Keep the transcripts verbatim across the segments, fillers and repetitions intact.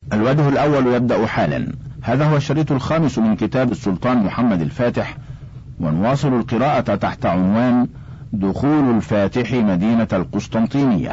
الوجه الأول يبدأ حالا. هذا هو الشريط الخامس من كتاب السلطان محمد الفاتح، ونواصل القراءة تحت عنوان دخول الفاتح مدينة القسطنطينية.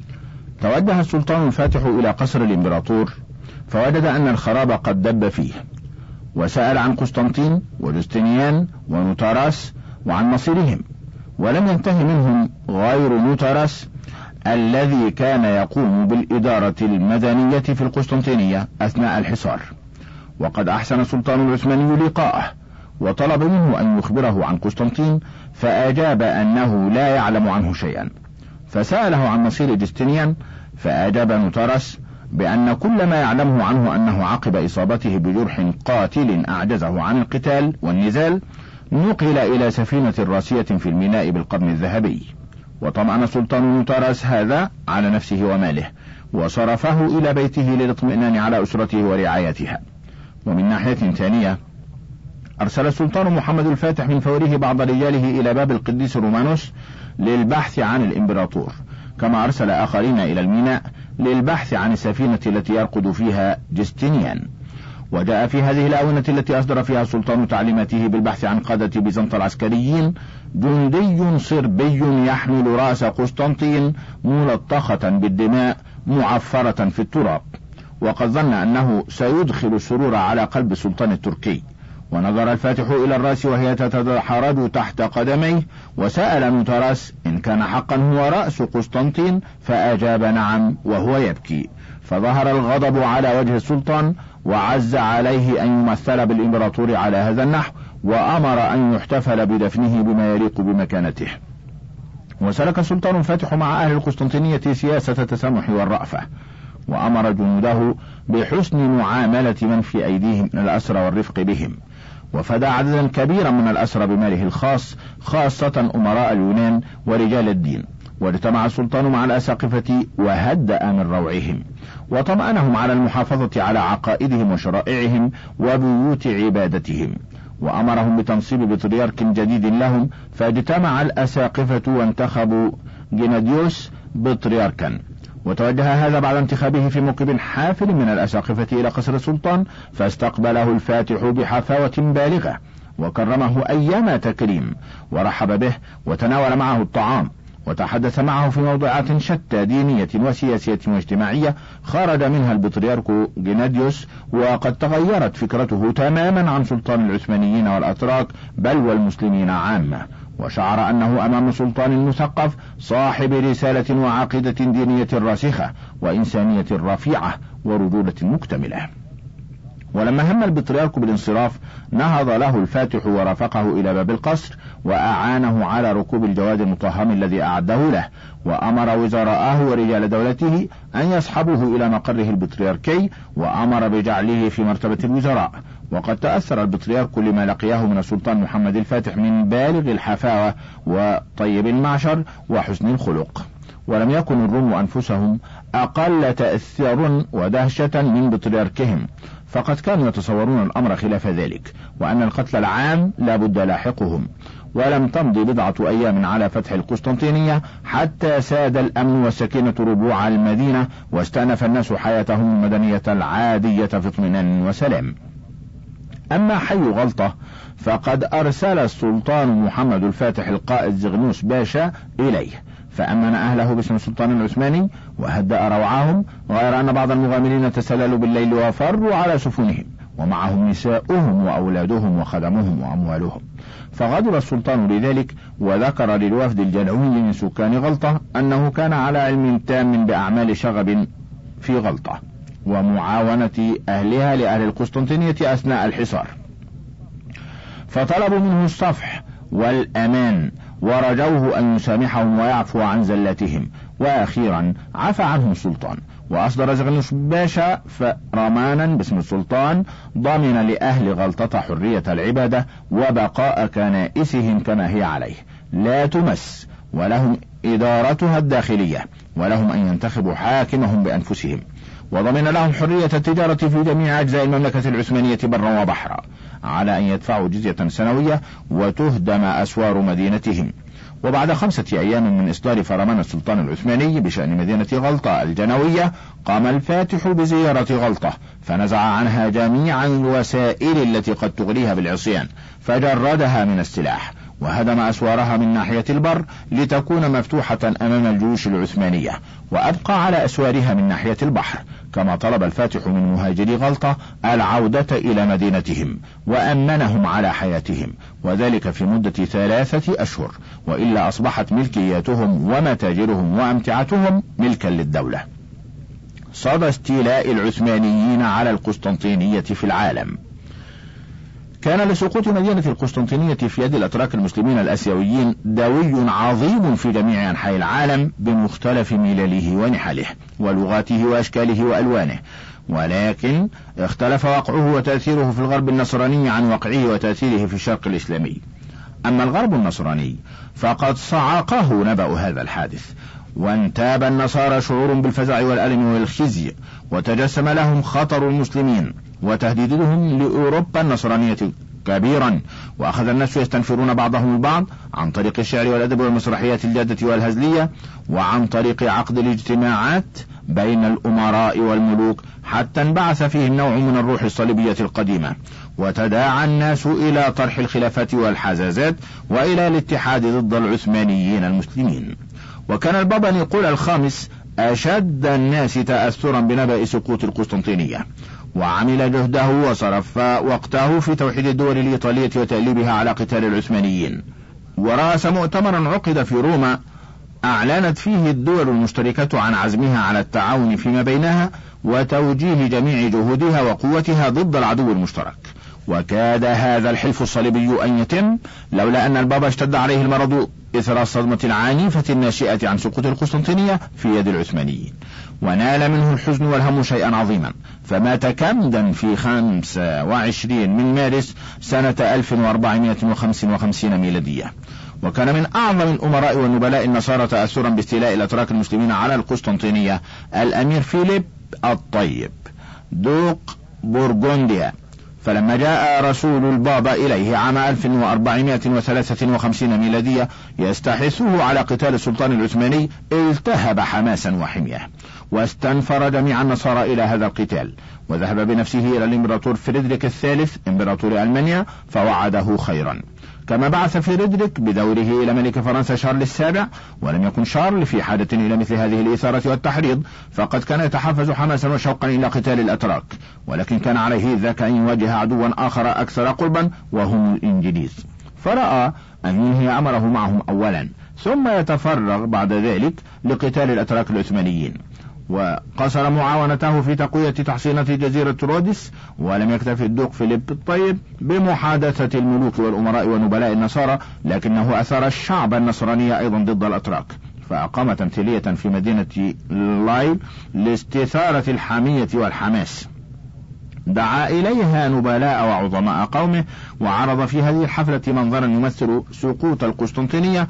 توجه السلطان الفاتح إلى قصر الإمبراطور، فوجد أن الخراب قد دب فيه، وسأل عن قسطنطين وجستنيان ونوتاراس وعن مصيرهم، ولم ينتهي منهم غير نوتاراس الذي كان يقوم بالإدارة المدنية في القسطنطينية أثناء الحصار. وقد أحسن السلطان العثماني لقاءه، وطلب منه أن يخبره عن قسطنطين، فأجاب أنه لا يعلم عنه شيئا. فسأله عن مصير جستنيان، فأجاب نوتاراس بأن كل ما يعلمه عنه أنه عقب إصابته بجرح قاتل أعجزه عن القتال والنزال نقل إلى سفينة راسية في الميناء بالقرن الذهبي. وطمأن السلطان نوتاراس هذا على نفسه وماله، وصرفه إلى بيته للاطمئنان على أسرته ورعايتها. ومن ناحية ثانية، أرسل السلطان محمد الفاتح من فوره بعض رجاله إلى باب القديس رومانوس للبحث عن الإمبراطور، كما أرسل آخرين إلى الميناء للبحث عن السفينة التي يرقد فيها جستنيان. وجاء في هذه الآونة التي أصدر فيها السلطان تعليماته بالبحث عن قادة بيزنطة العسكريين جندي صربي يحمل رأس قسطنطين ملطخة بالدماء معفرة في التراب، وقد ظن أنه سيدخل السرور على قلب السلطان التركي. ونظر الفاتح إلى الرأس وهي تتحرج تحت قدميه، وسأل نوتاراس إن كان حقا هو رأس قسطنطين، فأجاب نعم وهو يبكي. فظهر الغضب على وجه السلطان، وعز عليه أن يمثل بالإمبراطور على هذا النحو، وأمر أن يحتفل بدفنه بما يليق بمكانته. وسلك السلطان الفاتح مع أهل القسطنطينية سياسة التسامح والرأفة، وأمر جنوده بحسن معاملة من في أيديهم من الأسرى والرفق بهم، وفدى عددا كبيرا من الأسرى بماله الخاص، خاصة أمراء اليونان ورجال الدين. واجتمع السلطان مع الأساقفة وهدأ من روعهم، وطمأنهم على المحافظة على عقائدهم وشرائعهم وبيوت عبادتهم، وأمرهم بتنصيب بطريرك جديد لهم. فاجتمع الأساقفة وانتخبوا جيناديوس بطريركا، وتوجه هذا بعد انتخابه في موكب حافل من الأساقفة إلى قصر السلطان، فاستقبله الفاتح بحفاوة بالغة، وكرمه أيام تكريم، ورحب به وتناول معه الطعام، وتحدث معه في موضوعات شتى دينية وسياسية واجتماعية خرج منها البطريرك جيناديوس، وقد تغيرت فكرته تماما عن سلطان العثمانيين والأتراك بل والمسلمين عامة، وشعر أنه أمام سلطان مثقف صاحب رسالة وعقيدة دينية راسخة وإنسانية رفيعة ورجولة مكتملة. ولما هم البطريرك بالانصراف، نهض له الفاتح ورافقه إلى باب القصر، وأعانه على ركوب الجواد المطهم الذي أعده له، وأمر وزراءه ورجال دولته أن يصحبوه إلى مقره البطريركي، وأمر بجعله في مرتبة الوزراء. وقد تأثر البطريرك لما لقياه من السلطان محمد الفاتح من بالغ الحفاوة وطيب المعشر وحسن الخلق، ولم يكن الروم أنفسهم أقل تأثير ودهشة من بطريركهم، فقد كانوا يتصورون الأمر خلاف ذلك، وأن القتل العام لا بد لاحقهم. ولم تمض بضعة أيام على فتح القسطنطينية حتى ساد الأمن والسكينة ربوع المدينة، واستأنف الناس حياتهم المدنية العادية في اطمئنان وسلام. أما حي غلطة فقد أرسل السلطان محمد الفاتح القائد زغنوس باشا إليه، فأمن أهله باسم السلطان العثماني وهدأ روعهم، غير أن بعض المغامرين تسللوا بالليل وفروا على سفنهم، ومعهم نساؤهم وأولادهم وخدمهم وأموالهم. فغضب السلطان لذلك، وذكر للوفد الجلعوي من سكان غلطة أنه كان على علم تام بأعمال شغب في غلطة ومعاونة أهلها لأهل القسطنطينية أثناء الحصار، فطلبوا منه الصفح والأمان، ورجوه أن يسامحهم ويعفو عن زلاتهم. وأخيرا عفى عنهم السلطان، وأصدر زغنوس باشا فرمانا باسم السلطان ضامن لأهل غلطة حرية العبادة وبقاء كنائسهم كما هي عليه لا تمس، ولهم إدارتها الداخلية، ولهم أن ينتخبوا حاكمهم بأنفسهم، وضمن لهم حرية التجارة في جميع أجزاء المملكة العثمانية برا وبحرا، على أن يدفعوا جزية سنوية وتهدم أسوار مدينتهم. وبعد خمسة أيام من إصدار فرمان السلطان العثماني بشأن مدينة غلطة الجنوية، قام الفاتح بزيارة غلطة، فنزع عنها جميع الوسائل التي قد تغريها بالعصيان، فجردها من السلاح، وهدم أسوارها من ناحية البر لتكون مفتوحة أمام الجيوش العثمانية، وأبقى على أسوارها من ناحية البحر، كما طلب الفاتح من مهاجري غلطة العودة إلى مدينتهم، وأمنهم على حياتهم، وذلك في مدة ثلاثة أشهر، وإلا أصبحت ملكياتهم ومتاجرهم وأمتعتهم ملكا للدولة. صدى استيلاء العثمانيين على القسطنطينية في العالم. كان لسقوط مدينة القسطنطينية في يد الأتراك المسلمين الآسيويين دوي عظيم في جميع أنحاء العالم بمختلف ملله ونحله ولغاته وأشكاله وألوانه، ولكن اختلف وقعه وتأثيره في الغرب النصراني عن وقعه وتأثيره في الشرق الإسلامي. أما الغرب النصراني فقد صعقه نبأ هذا الحادث، وانتاب النصارى شعور بالفزع والألم والخزي، وتجسم لهم خطر المسلمين وتهديدهم لأوروبا النصرانية كبيرا، وأخذ الناس يستنفرون بعضهم البعض عن طريق الشعر والأدب والمسرحيات الجادة والهزلية، وعن طريق عقد الاجتماعات بين الأمراء والملوك، حتى انبعث فيهم نوع من الروح الصليبية القديمة، وتداعى الناس إلى طرح الخلافات والحزازات وإلى الاتحاد ضد العثمانيين المسلمين. وكان البابا نيقول الخامس أشد الناس تأثرا بنبأ سقوط القسطنطينية، وعمل جهده وصرف وقته في توحيد الدول الإيطالية وتأليبها على قتال العثمانيين، ورأس مؤتمرا عقد في روما أعلنت فيه الدول المشتركة عن عزمها على التعاون فيما بينها وتوجيه جميع جهودها وقوتها ضد العدو المشترك. وكاد هذا الحلف الصليبي أن يتم لولا أن البابا اشتد عليه المرض إثر الصدمة العنيفة الناشئة عن سقوط القسطنطينية في يد العثمانيين، ونال منه الحزن والهم شيئا عظيما، فمات كمدا في خمسة وعشرين من مارس سنة ألف وأربعمائة وخمسة وخمسين ميلادية. وكان من أعظم الأمراء والنبلاء النصارى تأثرا باستيلاء الأتراك المسلمين على القسطنطينية الأمير فيليب الطيب دوق بورغونديا، فلما جاء رسول البابا إليه عام ألف وأربعمائة وثلاثة وخمسين ميلادية يستحثه على قتال السلطان العثماني، التهب حماسا وحمية، واستنفر جميع النصارى إلى هذا القتال، وذهب بنفسه إلى الإمبراطور فريدريك الثالث إمبراطور ألمانيا فوعده خيرا، كما بعث فريدريك بدوره إلى ملك فرنسا شارل السابع. ولم يكن شارل في حاجة إلى مثل هذه الإثارة والتحريض، فقد كان يتحفز حماسا وشوقا إلى قتال الأتراك، ولكن كان عليه ذاك أن يواجه عدوا آخر أكثر قربا وهم الإنجليز، فرأى أن ينهي أمره معهم أولا ثم يتفرغ بعد ذلك لقتال الأتراك العثمانيين. وقصر معاونته في تقوية تحصينة جزيرة رودس، ولم يكتفي الدوق فيليب الطيب بمحادثة الملوك والأمراء ونبلاء النصارى، لكنه أثار الشعب النصراني أيضا ضد الأتراك، فأقام تمثيلية في مدينة لايل لاستثارة الحمية والحماس، دعا إليها نبلاء وعظماء قومه، وعرض في هذه الحفلة منظرا يمثل سقوط القسطنطينية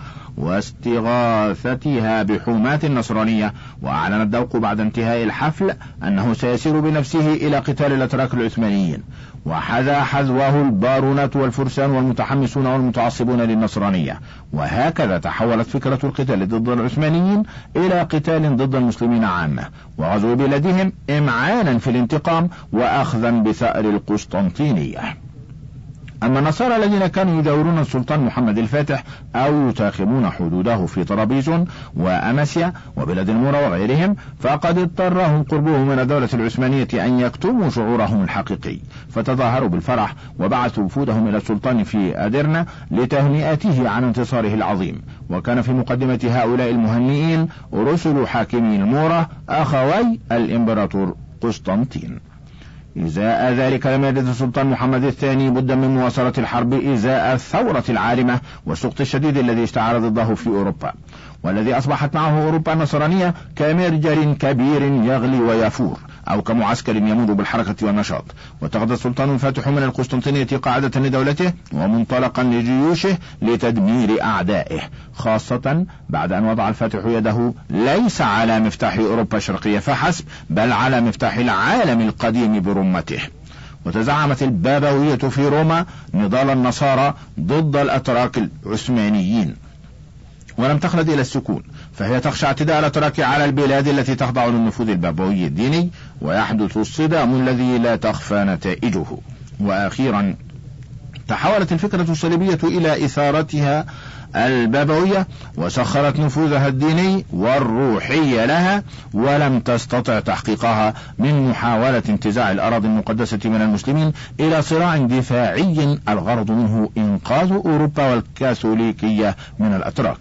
واستغاثتها بحماة النصرانية. وأعلن الدوق بعد انتهاء الحفل أنه سيسير بنفسه إلى قتال الأتراك العثمانيين، وحذا حذوه البارونة والفرسان والمتحمسون والمتعصبون للنصرانية. وهكذا تحولت فكرة القتال ضد العثمانيين إلى قتال ضد المسلمين عامة، وغزو بلادهم إمعانا في الانتقام وأخذا بثأر القسطنطينية. أما النصارى الذين كانوا يجاورون السلطان محمد الفاتح أو يتاخمون حدوده في طرابيزون وأمسيا وبلاد المورا وغيرهم، فقد اضطرهم قربهم من الدولة العثمانية أن يكتموا شعورهم الحقيقي، فتظاهروا بالفرح وبعثوا وفودهم إلى السلطان في أدرنا لتهنئته عن انتصاره العظيم. وكان في مقدمة هؤلاء المهنئين رسل حاكمي المورا أخوي الإمبراطور قسطنطين. إزاء ذلك لم يجد السلطان محمد الثاني بد من مواصلة الحرب إزاء الثورة العارمة والسقط الشديد الذي اشتعل ضده في أوروبا، والذي أصبحت معه أوروبا النصرانية كمرجل كبير يغلي ويفور، أو كمعسكر يمر بالحركة والنشاط. واتخذ السلطان الفاتح من القسطنطينية قاعدة لدولته ومنطلقا لجيوشه لتدمير أعدائه، خاصة بعد أن وضع الفاتح يده ليس على مفتاح أوروبا الشرقية فحسب، بل على مفتاح العالم القديم برمته. وتزعمت البابوية في روما نضال النصارى ضد الأتراك العثمانيين، ولم تخلد إلى السكون، فهي تخشى اعتداء الأتراك على البلاد التي تخضع للنفوذ البابوي الديني، ويحدث الصدام الذي لا تخفى نتائجه. وأخيرا تحولت الفكرة الصليبية إلى إثارتها البابوية، وسخرت نفوذها الديني والروحي لها، ولم تستطع تحقيقها من محاولة انتزاع الأراضي المقدسة من المسلمين إلى صراع دفاعي الغرض منه إنقاذ أوروبا والكاثوليكية من الأتراك.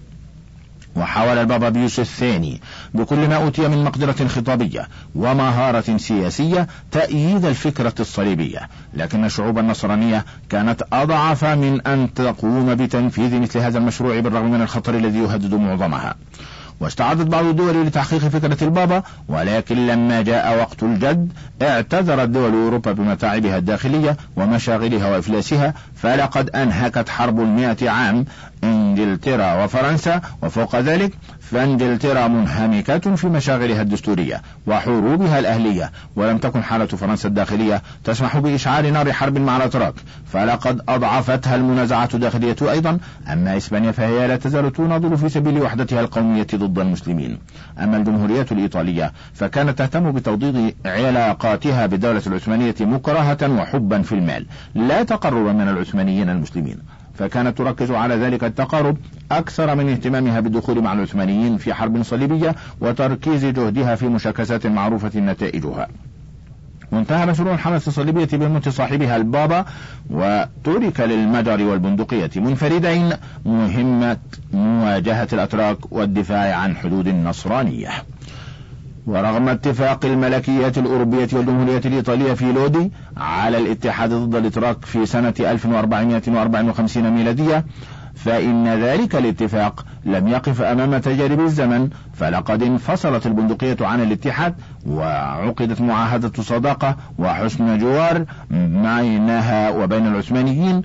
وحاول البابا بيوس الثاني بكل ما أوتي من مقدرة خطابية ومهارة سياسية تأييد الفكرة الصليبية، لكن الشعوب النصرانية كانت أضعف من أن تقوم بتنفيذ مثل هذا المشروع بالرغم من الخطر الذي يهدد معظمها. واستعدت بعض الدول لتحقيق فكرة البابا، ولكن لما جاء وقت الجد اعتذرت دول أوروبا بمتاعبها الداخلية ومشاغلها وإفلاسها، فلقد أنهكت حرب المئة عام إنجلترا وفرنسا، وفوق ذلك فإنجلترا منهمكة في مشاغلها الدستورية وحروبها الأهلية، ولم تكن حالة فرنسا الداخلية تسمح بإشعال نار حرب مع الأتراك، فلقد أضعفتها المنازعات الداخلية أيضا. أما إسبانيا فهي لا تزال تناضل في سبيل وحدتها القومية ضد المسلمين. أما الجمهورية الإيطالية فكانت تهتم بتوطيد علاقاتها بالدولة العثمانية مكرهة وحبا في المال، لا تقربا من العثمانيين المسلمين، فكانت تركز على ذلك التقارب أكثر من اهتمامها بالدخول مع العثمانيين في حرب صليبية وتركيز جهدها في مشاكسات معروفة نتائجها. وانتهى مشروع الحملة الصليبية بموت صاحبها البابا، وترك للمجر والبندقية منفردين مهمة مواجهة الأتراك والدفاع عن حدود النصرانية. ورغم اتفاق الملكيات الأوروبية والجمهورية الإيطالية في لودي على الاتحاد ضد الأتراك في سنة ألف وأربعمائة وأربعة وخمسين ميلادية، فإن ذلك الاتفاق لم يقف أمام تجارب الزمن، فلقد انفصلت البندقية عن الاتحاد، وعقدت معاهدة صداقة وحسن جوار بينها وبين العثمانيين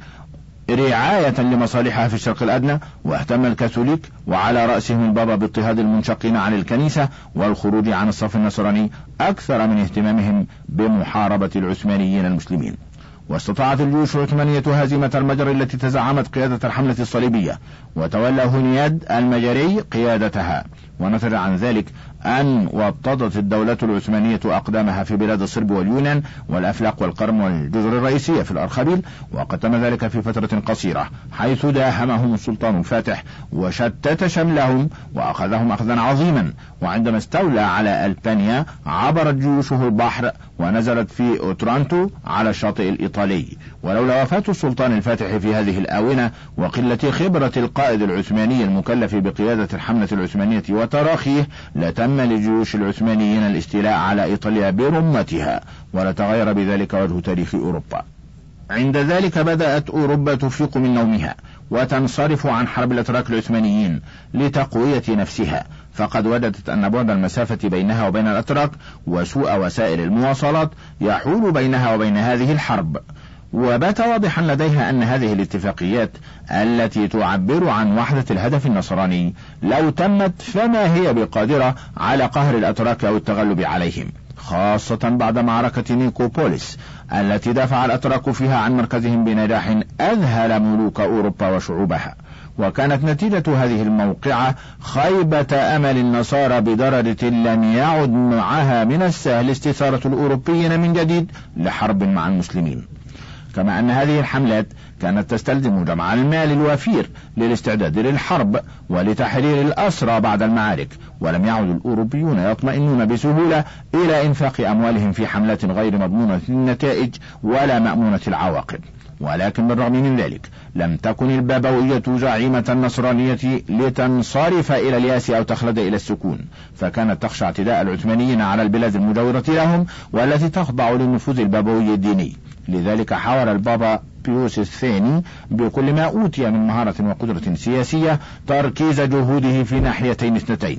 رعاية لمصالحها في الشرق الأدنى. واهتم الكاثوليك وعلى رأسهم البابا باضطهاد المنشقين عن الكنيسة والخروج عن الصف النصراني أكثر من اهتمامهم بمحاربة العثمانيين المسلمين. واستطاعت الجيوش العثمانية هزيمة المجر التي تزعمت قيادة الحملة الصليبية، وتولى هنياد المجري قيادتها، ونتج عن ذلك أن وطدت الدولة العثمانية أقدامها في بلاد الصرب واليونان والأفلاق والقرم والجزر الرئيسية في الأرخبيل، وقد تم ذلك في فترة قصيرة، حيث داهمهم السلطان الفاتح وشتت شملهم وأخذهم أخذا عظيما. وعندما استولى على ألبانيا عبرت جيوشه البحر ونزلت في أوترانتو على الشاطئ الإيطالي. ولولا وفاة السلطان الفاتح في هذه الآونة وقلة خبرة القائد العثماني المكلف بقيادة الحملة العثمانية وتراخيه، لتم لجيوش العثمانيين الاستيلاء على إيطاليا برمتها، ولتغير بذلك وجه تاريخ أوروبا. عند ذلك بدأت أوروبا تفيق من نومها وتنصرف عن حرب الأتراك العثمانيين لتقوية نفسها، فقد وجدت أن بعد المسافة بينها وبين الأتراك وسوء وسائل المواصلات يحول بينها وبين هذه الحرب. وبات واضحا لديها أن هذه الاتفاقيات التي تعبر عن وحدة الهدف النصراني لو تمت فما هي بقادرة على قهر الأتراك أو التغلب عليهم، خاصة بعد معركة نيكوبوليس التي دافع الأتراك فيها عن مركزهم بنجاح أذهل ملوك أوروبا وشعوبها. وكانت نتيجة هذه الموقعة خيبة أمل النصارى بدرجة لم يعد معها من السهل استثارة الأوروبيين من جديد لحرب مع المسلمين. كما أن هذه الحملات كانت تستلزم جمع المال الوفير للاستعداد للحرب ولتحرير الأسرى بعد المعارك، ولم يعد الأوروبيون يطمئنون بسهولة إلى إنفاق أموالهم في حملات غير مضمونة النتائج ولا مأمونة العواقب. ولكن بالرغم من ذلك لم تكن البابوية زعيمة النصرانية لتنصرف إلى الياس أو تخلد إلى السكون، فكانت تخشى اعتداء العثمانيين على البلاد المجاورة لهم والتي تخضع للنفوذ البابوي الديني. لذلك حاول البابا بيوس الثاني بكل ما أوتي من مهارة وقدرة سياسية تركيز جهوده في ناحيتين اثنتين.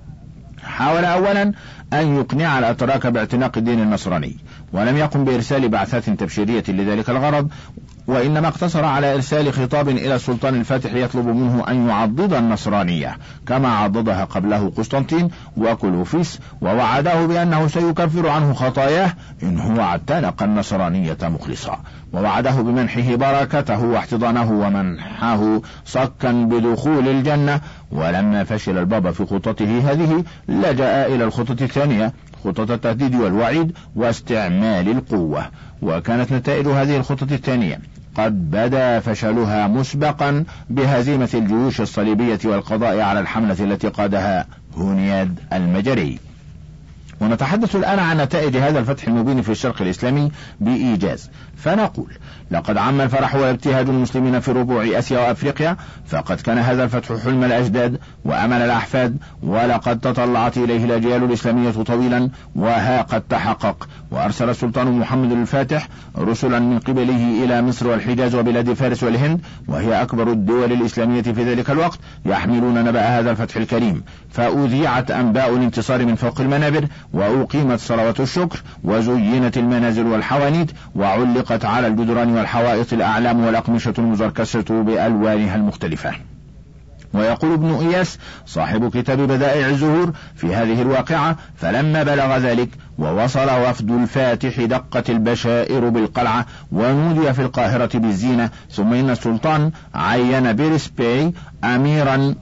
حاول أولا أن يقنع الأتراك باعتناق الدين النصراني، ولم يقم بإرسال بعثات تبشيرية لذلك الغرض، وإنما اقتصر على إرسال خطاب إلى السلطان الفاتح يطلب منه أن يعضد النصرانية كما عضدها قبله قسطنطين وكلوفيس، ووعده بأنه سيكفر عنه خطاياه إن هو اعتنق النصرانية مخلصا، ووعده بمنحه بركته واحتضانه ومنحه صكا بدخول الجنة. ولما فشل البابا في خطته هذه لجأ إلى الخطة الثانية، خطة التهديد والوعيد واستعمال القوة، وكانت نتائج هذه الخطة الثانية قد بدا فشلها مسبقا بهزيمة الجيوش الصليبية والقضاء على الحملة التي قادها هونياد المجري. ونتحدث الآن عن نتائج هذا الفتح المبين في الشرق الإسلامي بإيجاز، فنقول: لقد عم الفرح وابتهاج المسلمين في ربوع آسيا وأفريقيا، فقد كان هذا الفتح حلم الأجداد وأمل الأحفاد، ولقد تطلعت إليه الأجيال الإسلامية طويلا، وها قد تحقق. وأرسل السلطان محمد الفاتح رسلا من قبله إلى مصر والحجاز وبلاد فارس والهند، وهي أكبر الدول الإسلامية في ذلك الوقت، يحملون نبأ هذا الفتح الكريم، فأذيعت أنباء الانتصار من فوق المنابر، وأقيمت صلوات الشكر، وزينت المنازل والحوانيت، وعلقت على الجدران والحوائط الأعلام والأقمشة المزركشة بألوانها المختلفة. ويقول ابن إياس صاحب كتاب بدائع الزهور في هذه الواقعة: فلما بلغ ذلك ووصل وفد الفاتح دقت البشائر بالقلعة، ونودي في القاهرة بالزينة، ثم إن السلطان عين بيرسبي أميرا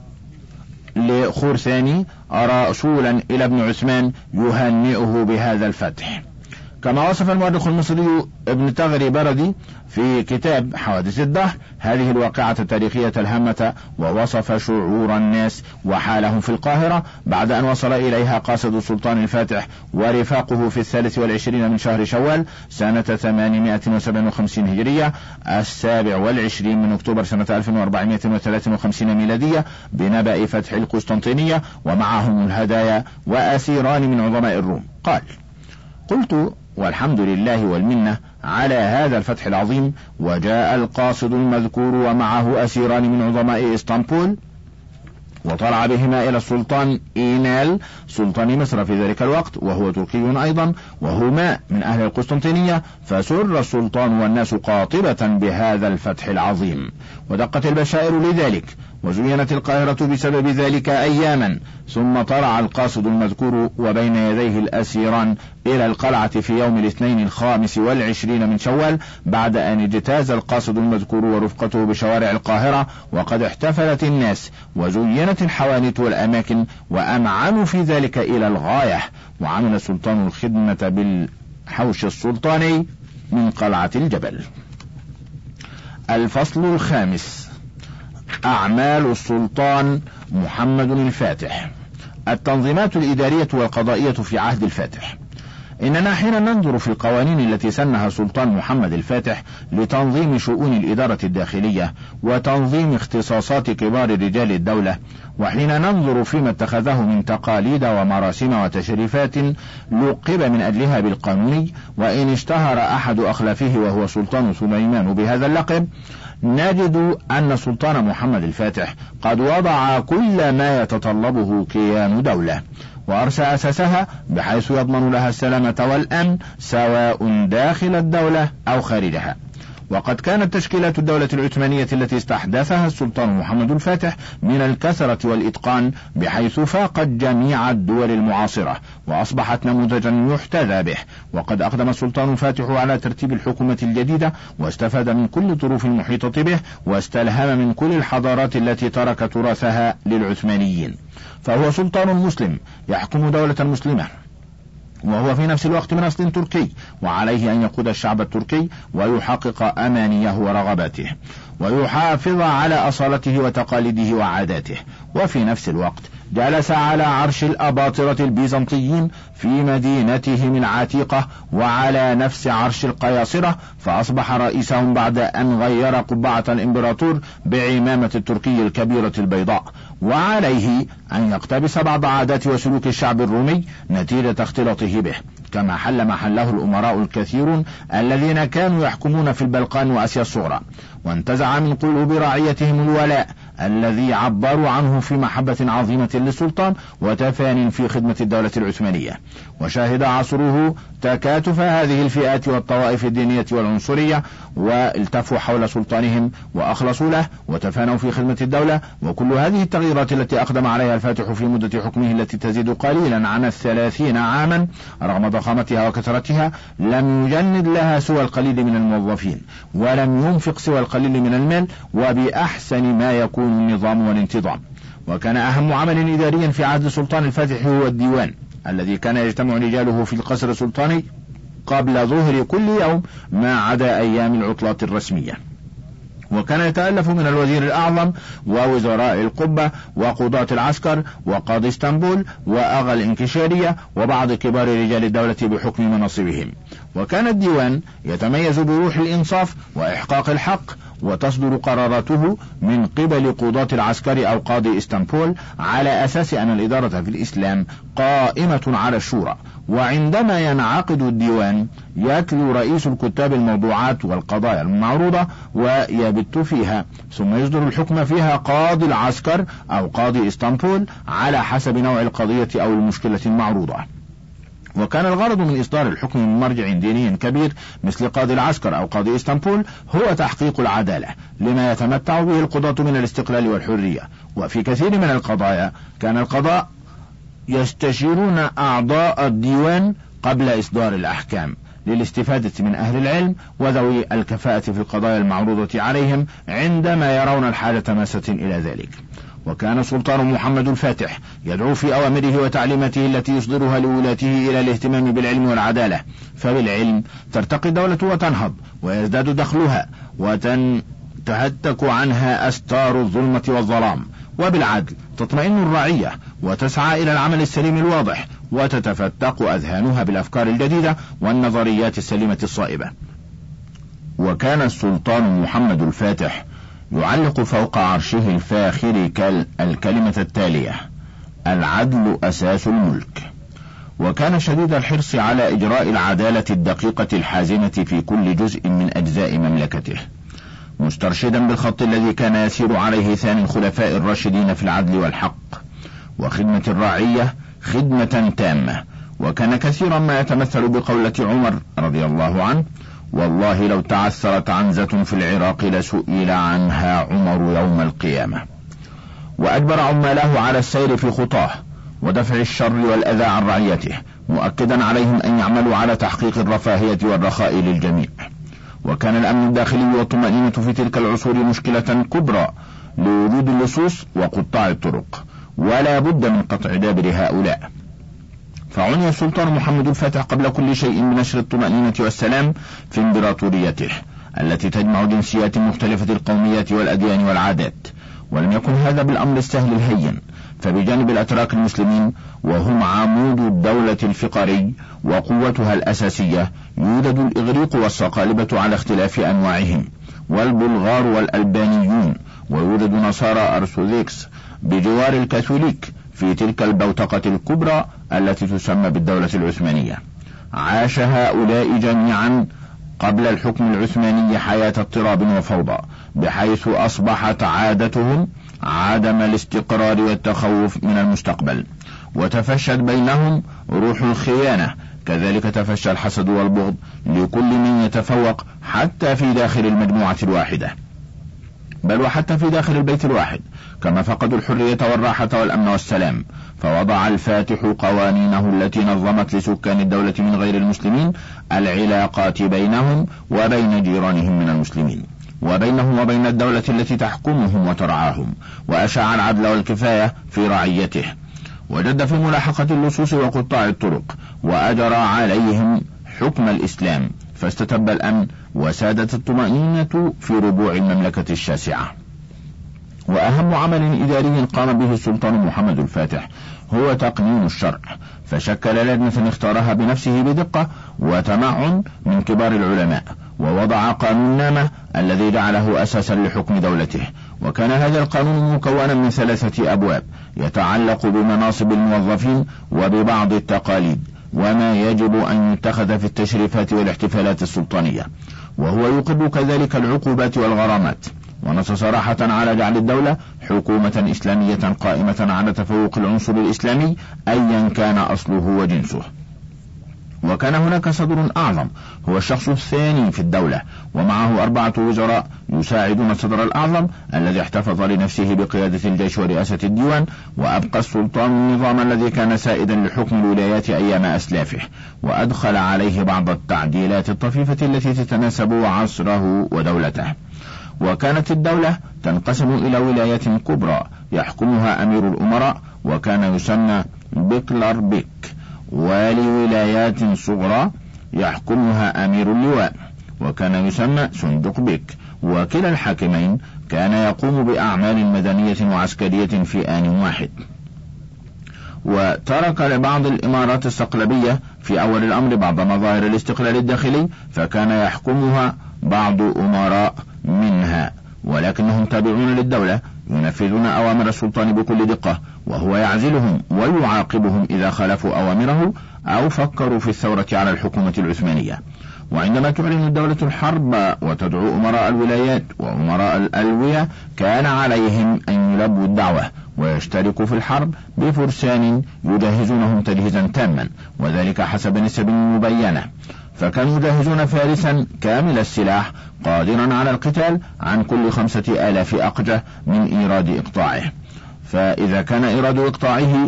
لخرساني رسولا إلى ابن عثمان يهنئه بهذا الفتح. كما وصف المؤرخ المصري ابن تغري بردي في كتاب حوادث الدهر هذه الواقعة التاريخية الهامة، ووصف شعور الناس وحالهم في القاهرة بعد أن وصل إليها قاصد السلطان الفاتح ورفاقه في الثالث والعشرين من شهر شوال سنة ثمانمائة وسبعة وخمسين هجرية، السابع والعشرين من أكتوبر سنة ألف وأربعمائة وثلاثة وخمسين ميلادية، بنبأ فتح القسطنطينية ومعهم الهدايا وأسيران من عظماء الروم. قال: قلت: والحمد لله والمنة على هذا الفتح العظيم، وجاء القاصد المذكور ومعه أسيران من عظماء إسطنبول، وطلع بهما إلى السلطان إينال سلطان مصر في ذلك الوقت، وهو تركي أيضا، وهما من أهل القسطنطينية، فسر السلطان والناس قاطبة بهذا الفتح العظيم، ودقت البشائر لذلك، وزينت القاهرة بسبب ذلك أياما. ثم طلع القاصد المذكور وبين يديه الأسيران إلى القلعة في يوم الاثنين الخامس والعشرين من شوال، بعد أن اجتاز القاصد المذكور ورفقته بشوارع القاهرة، وقد احتفلت الناس وزينت الحوانيت والأماكن، وأمعنوا في ذلك إلى الغاية. وعمل السلطان الخدمة بالحوش السلطاني من قلعة الجبل. الفصل الخامس: أعمال السلطان محمد الفاتح. التنظيمات الإدارية والقضائية في عهد الفاتح. إننا حين ننظر في القوانين التي سنها السلطان محمد الفاتح لتنظيم شؤون الإدارة الداخلية وتنظيم اختصاصات كبار رجال الدولة، وحين ننظر فيما اتخذه من تقاليد ومراسم وتشريفات لقب من أجلها بالقانوني، وإن اشتهر أحد أخلافه وهو سلطان سليمان بهذا اللقب، نجد أن السلطان محمد الفاتح قد وضع كل ما يتطلبه كيان دولة، وأرسى أساسها بحيث يضمن لها السلامة والأمن سواء داخل الدولة أو خارجها. وقد كانت تشكيلات الدولة العثمانية التي استحدثها السلطان محمد الفاتح من الكثرة والإتقان بحيث فاقت جميع الدول المعاصرة، وأصبحت نموذجا يحتذى به. وقد أقدم السلطان الفاتح على ترتيب الحكومة الجديدة، واستفاد من كل الظروف المحيطة به، واستلهم من كل الحضارات التي ترك تراثها للعثمانيين. فهو سلطان مسلم يحكم دولة مسلمة، وهو في نفس الوقت من أصل تركي، وعليه أن يقود الشعب التركي ويحقق أمانيه ورغباته، ويحافظ على أصالته وتقاليده وعاداته. وفي نفس الوقت جلس على عرش الأباطرة البيزنطيين في مدينتهم العتيقة، وعلى نفس عرش القياصرة، فأصبح رئيسهم بعد أن غير قبعة الإمبراطور بعمامة التركي الكبيرة البيضاء. وعليه أن يقتبس بعض عادات وسلوك الشعب الرومي نتيجة اختلاطه به، كما حل محله الأمراء الكثيرون الذين كانوا يحكمون في البلقان وآسيا الصغرى، وانتزع من قلوب رعيتهم الولاء الذي عبروا عنه في محبة عظيمة للسلطان وتفان في خدمة الدولة العثمانية. وشهد عصره تكاتف هذه الفئات والطوائف الدينية والعنصرية، والتفوا حول سلطانهم وأخلصوا له وتفانوا في خدمة الدولة. وكل هذه التغييرات التي أقدم عليها الفاتح في مدة حكمه التي تزيد قليلا عن الثلاثين عاما رغم ضخامتها وكثرتها لم يجند لها سوى القليل من الموظفين، ولم ينفق سوى القليل من المال، وبأحسن ما يكون النظام والانتظام. وكان أهم عمل إداريا في عهد السلطان الفاتح هو الديوان الذي كان يجتمع رجاله في القصر السلطاني قبل ظهر كل يوم ما عدا أيام العطلات الرسمية. وكان يتألف من الوزير الأعظم ووزراء القبة وقضاة العسكر وقاضي اسطنبول وأغا الإنكشارية وبعض كبار رجال الدولة بحكم مناصبهم. وكان الديوان يتميز بروح الإنصاف وإحقاق الحق، وتصدر قراراته من قبل قضاة العسكر أو قاضي اسطنبول على أساس أن الإدارة في الإسلام قائمة على الشورى. وعندما ينعقد الديوان يتلو رئيس الكتاب الموضوعات والقضايا المعروضة ويبت فيها، ثم يصدر الحكم فيها قاضي العسكر أو قاضي اسطنبول على حسب نوع القضية أو المشكلة المعروضة. وكان الغرض من إصدار الحكم من مرجع ديني كبير مثل قاضي العسكر أو قاضي اسطنبول هو تحقيق العدالة لما يتمتع به القضاة من الاستقلال والحرية. وفي كثير من القضايا كان القضاء يستشيرون أعضاء الديوان قبل إصدار الأحكام للاستفادة من أهل العلم وذوي الكفاءة في القضايا المعروضة عليهم عندما يرون الحالة ماسة إلى ذلك. وكان السلطان محمد الفاتح يدعو في أوامره وتعليماته التي يصدرها لولاته إلى الاهتمام بالعلم والعدالة، فبالعلم ترتقي الدولة وتنهض ويزداد دخلها وتنتهتك عنها أستار الظلمة والظلام، وبالعدل تطمئن الرعية وتسعى إلى العمل السليم الواضح وتتفتق أذهانها بالأفكار الجديدة والنظريات السليمة الصائبة. وكان السلطان محمد الفاتح يعلق فوق عرشه الفاخر الكلمة التالية: العدل أساس الملك. وكان شديد الحرص على إجراء العدالة الدقيقة الحازمة في كل جزء من أجزاء مملكته، مسترشدا بالخط الذي كان يسير عليه ثاني الخلفاء الراشدين في العدل والحق وخدمة الرعية خدمة تامة. وكان كثيرا ما يتمثل بقولة عمر رضي الله عنه: والله لو تعثرت عنزة في العراق لسئل عنها عمر يوم القيامة. وأجبر عماله على السير في خطاه ودفع الشر والأذى عن رعيته، مؤكدا عليهم أن يعملوا على تحقيق الرفاهية والرخاء للجميع. وكان الأمن الداخلي والطمأنينة في تلك العصور مشكلة كبرى لوجود اللصوص وقطاع الطرق، ولا بد من قطع دابر هؤلاء. فعني السلطان محمد الفاتح قبل كل شيء بنشر الطمأنينة والسلام في امبراطوريته التي تجمع جنسيات مختلفة القوميات والأديان والعادات. ولم يكن هذا بالأمر السهل الهين، فبجانب الأتراك المسلمين وهم عمود الدولة الفقري وقوتها الأساسية يوجد الإغريق والصقالبة على اختلاف أنواعهم، والبلغار والألبانيون، ويوجد نصارى أرثوذكس بجوار الكاثوليك في تلك البوتقة الكبرى التي تسمى بالدولة العثمانية. عاش هؤلاء جميعا قبل الحكم العثماني حياة اضطراب وفوضى، بحيث أصبحت عادتهم عدم الاستقرار والتخوف من المستقبل، وتفشت بينهم روح الخيانة. كذلك تفشى الحسد والبغض لكل من يتفوق حتى في داخل المجموعة الواحدة، بل وحتى في داخل البيت الواحد، كما فقدوا الحرية والراحة والأمن والسلام. فوضع الفاتح قوانينه التي نظمت لسكان الدولة من غير المسلمين العلاقات بينهم وبين جيرانهم من المسلمين، وبينهم وبين الدولة التي تحكمهم وترعاهم، وأشاع العدل والكفاية في رعيته، وجد في ملاحقة اللصوص وقطاع الطرق، وأجرى عليهم حكم الإسلام، فاستتب الأمن وسادت الطمأنينة في ربوع المملكة الشاسعة. وأهم عمل إداري قام به السلطان محمد الفاتح هو تقنين الشرع، فشكل لجنة اختارها بنفسه بدقة وتمعن من كبار العلماء، ووضع قانون نامة الذي جعله أساسا لحكم دولته. وكان هذا القانون مكونا من ثلاثة أبواب يتعلق بمناصب الموظفين وببعض التقاليد، وما يجب أن يتخذ في التشريفات والاحتفالات السلطانية، وهو يقر كذلك العقوبات والغرامات. ونص صراحة على جعل الدولة حكومة إسلامية قائمة على تفوق العنصر الإسلامي أيا كان أصله وجنسه. وكان هناك صدر أعظم هو الشخص الثاني في الدولة، ومعه أربعة وزراء يساعدون الصدر الأعظم الذي احتفظ لنفسه بقيادة الجيش ورئاسة الديوان، وأبقى السلطان النظام الذي كان سائدا لحكم الولايات أيام أسلافه، وأدخل عليه بعض التعديلات الطفيفة التي تتناسب عصره ودولته. وكانت الدولة تنقسم إلى ولايات كبرى يحكمها أمير الأمراء وكان يسمى بكلر بيك، ولولايات صغرى يحكمها أمير اللواء وكان يسمى صندوق بيك، وكلا الحاكمين كان يقوم بأعمال مدنية وعسكرية في آن واحد. وترك لبعض الإمارات الصقلبية في أول الأمر بعض مظاهر الاستقلال الداخلي، فكان يحكمها بعض أمراء منها، ولكنهم تابعون للدولة ينفذون أوامر السلطان بكل دقة، وهو يعزلهم ويعاقبهم إذا خالفوا أوامره أو فكروا في الثورة على الحكومة العثمانية. وعندما تعلن الدولة الحرب وتدعو أمراء الولايات وأمراء الألوية كان عليهم أن يلبوا الدعوة ويشتركوا في الحرب بفرسان يجهزونهم تجهيزا تاما، وذلك حسب نسب مبينة. فكانوا يجهزون فارسا كامل السلاح قادرا على القتال عن كل خمسة آلاف أقجة من إيراد إقطاعه، فإذا كان إيراد إقطاعه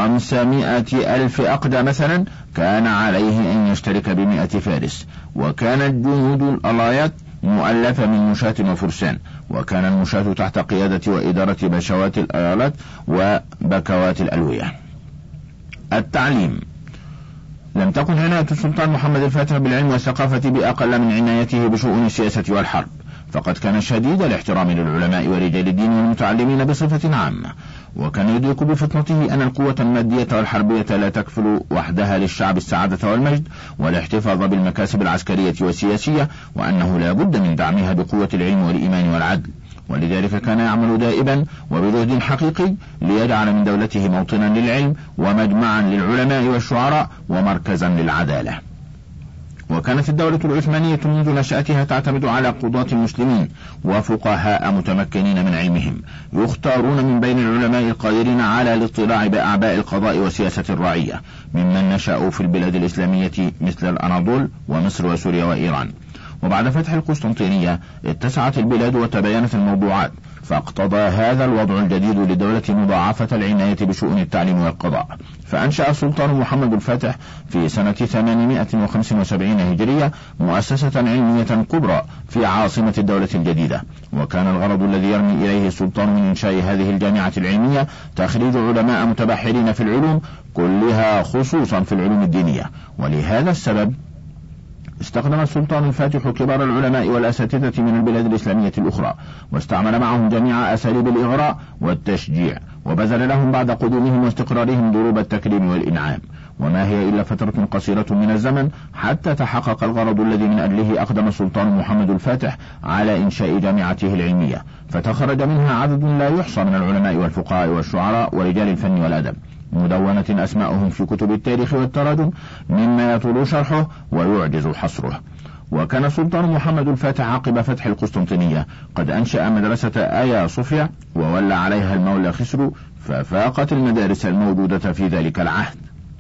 خمسمائة ألف أقجة مثلا كان عليه أن يشترك بمئة فارس. وكانت جنود الألايات مؤلفة من مشاة وفرسان، وكان المشاة تحت قيادة وإدارة بشوات الأيالات وبكوات الألوية. التعليم. لم تكن عناية السلطان محمد الفاتح بالعلم والثقافة بأقل من عنايته بشؤون السياسة والحرب، فقد كان شديد الاحترام للعلماء ورجال الدين والمتعلمين بصفة عامة، وكان يدرك بفطنته أن القوة المادية والحربية لا تكفل وحدها للشعب السعادة والمجد والاحتفاظ بالمكاسب العسكرية والسياسية، وأنه لا بد من دعمها بقوة العلم والإيمان والعدل. ولذلك كان يعمل دائما وبجهد حقيقي ليجعل من دولته موطنا للعلم ومجمعا للعلماء والشعراء ومركزا للعدالة. وكانت الدولة العثمانية منذ نشأتها تعتمد على قضاة المسلمين وفقهاء متمكنين من علمهم يختارون من بين العلماء القادرين على الاطلاع بأعباء القضاء وسياسة الرعية ممن نشأوا في البلاد الإسلامية مثل الأناضول ومصر وسوريا وإيران. وبعد فتح القسطنطينية اتسعت البلاد وتباينت الموضوعات، فاقتضى هذا الوضع الجديد للدولة مضاعفة العناية بشؤون التعليم والقضاء، فأنشأ السلطان محمد الفاتح في سنة ثمانمائة وخمسة وسبعين هجرية مؤسسة علمية كبرى في عاصمة الدولة الجديدة. وكان الغرض الذي يرمي إليه السلطان من إنشاء هذه الجامعة العلمية تخريج علماء متبحرين في العلوم كلها، خصوصا في العلوم الدينية. ولهذا السبب استخدم السلطان الفاتح كبار العلماء والأساتذة من البلاد الإسلامية الأخرى، واستعمل معهم جميع أساليب الإغراء والتشجيع، وبذل لهم بعد قدومهم واستقرارهم ضروب التكريم والإنعام. وما هي إلا فترة قصيرة من الزمن حتى تحقق الغرض الذي من أجله أقدم السلطان محمد الفاتح على إنشاء جامعته العلمية، فتخرج منها عدد لا يحصى من العلماء والفقهاء والشعراء ورجال الفن والأدب، مدونة أسماءهم في كتب التاريخ والتراجم مما يطول شرحه ويعجز حصره. وكان السلطان محمد الفاتح عقب فتح القسطنطينية قد أنشأ مدرسة آيا صوفيا وولى عليها المولى خسرو، ففاقت المدارس الموجودة في ذلك العهد،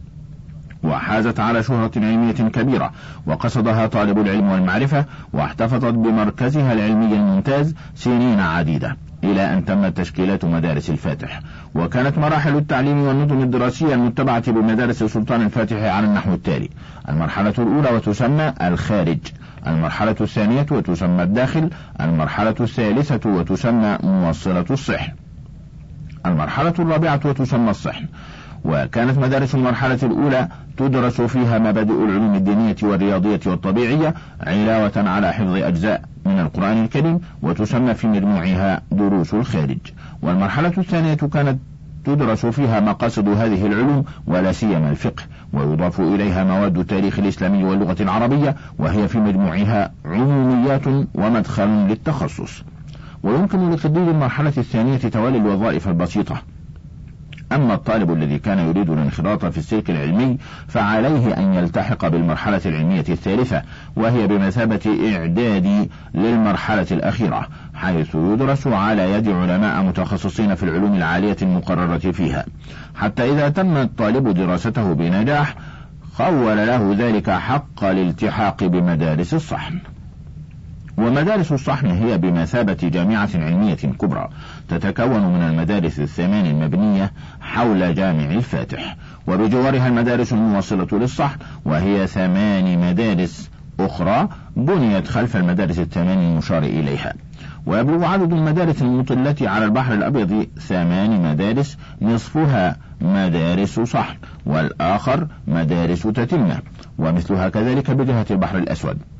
وحازت على شهرة علمية كبيرة وقصدها طالب العلم والمعرفة، واحتفظت بمركزها العلمي الممتاز سنين عديدة إلى أن تمت تشكيلات مدارس الفاتح. وكانت مراحل التعليم والنظم الدراسية المتبعة بمدارس السلطان الفاتح على النحو التالي: المرحلة الأولى وتسمى الخارج، المرحلة الثانية وتسمى الداخل، المرحلة الثالثة وتسمى موصلة الصحن، المرحلة الرابعة وتسمى الصحن. وكانت مدارس المرحلة الأولى تدرس فيها مبادئ العلوم الدينية والرياضية والطبيعية علاوة على حفظ أجزاء من القرآن الكريم، وتسمى في مجموعها دروس الخارج. والمرحلة الثانية كانت تدرس فيها مقاصد هذه العلوم ولا سيما الفقه، ويضاف إليها مواد التاريخ الإسلامي واللغة العربية، وهي في مجموعها عموميات ومدخل للتخصص. ويمكن لتدريب المرحلة الثانية توالي الوظائف البسيطة أما الطالب الذي كان يريد الانخراط في السلك العلمي فعليه أن يلتحق بالمرحلة العلمية الثالثة، وهي بمثابة إعداد للمرحلة الأخيرة، حيث يدرس على يد علماء متخصصين في العلوم العالية المقررة فيها، حتى إذا تم الطالب دراسته بنجاح خول له ذلك حق الالتحاق بمدارس الصحن. ومدارس الصحن هي بمثابة جامعة علمية كبرى تتكون من المدارس الثمان المبنية حول جامع الفاتح، وبجوارها المدارس الموصلة للصحن، وهي ثمان مدارس أخرى بنيت خلف المدارس الثمان المشار إليها. ويبلغ عدد المدارس المطلة على البحر الأبيض ثمان مدارس، نصفها مدارس صحن والآخر مدارس تتمة، ومثلها كذلك بجهة البحر الأسود.